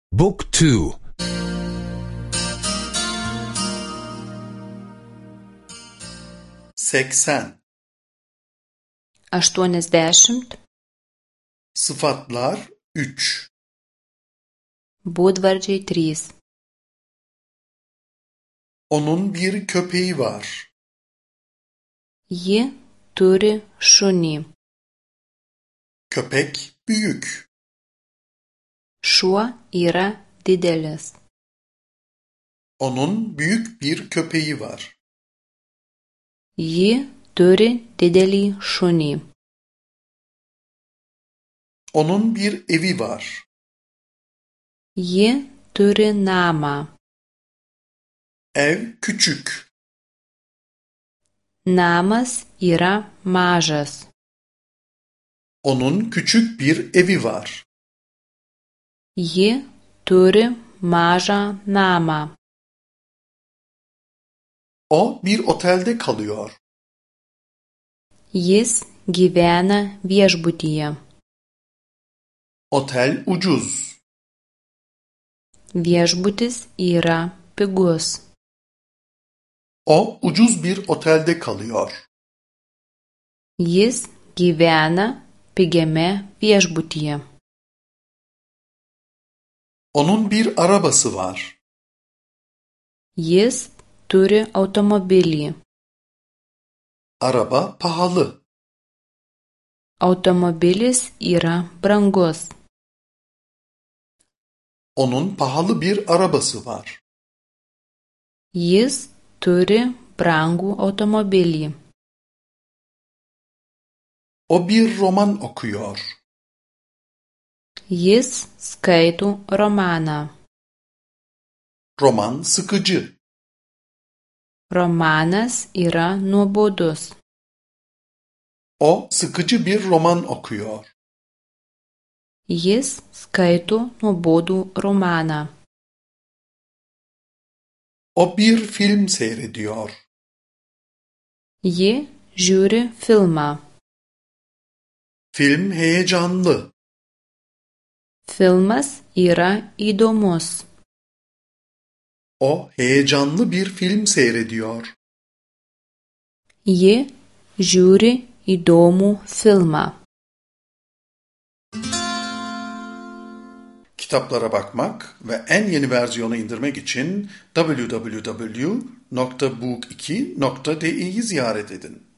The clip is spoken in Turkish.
Book 2. 80. 80. Sıfatlar 3. Būdvardžiai 3. Onun bir köpeği var. Ji turi šunį. Köpek büyük. Šuo yra didelis. Onun büyük bir köpeği var. Ji turi didelį šunį. Onun bir evi var. Ji turi namą. Ev küçük. Namas yra mažas. Onun küçük bir evi var. Ji turi mažą namą. O bir otelde kalıyor. Jis gyvena viešbutyje. Otel ucuz. Viešbutis yra pigus. O ucuz bir otelde kalıyor. Jis gyvena pigiame viešbutyje. Onun bir arabası var. Jis turi automobilį. Araba pahalı. Automobilis yra brangus. Onun pahalı bir arabası var. Jis turi brangų automobilį. O bir roman okuyor. Jis skaito romaną. Roman sıkıcı. Romanas yra nuobodus. O sıkıcı bir roman okuyor. Jis skaito nuobodų romaną. O bir film seyrediyor. Ji žiūri filmą. Film heyecanlı. Filmas yra įdomus. O heyecanlı bir film seyrediyor. Ji žiūri įdomų filmą. Kitaplara bakmak ve en yeni versiyonu indirmek için www.book2.de'yi ziyaret edin.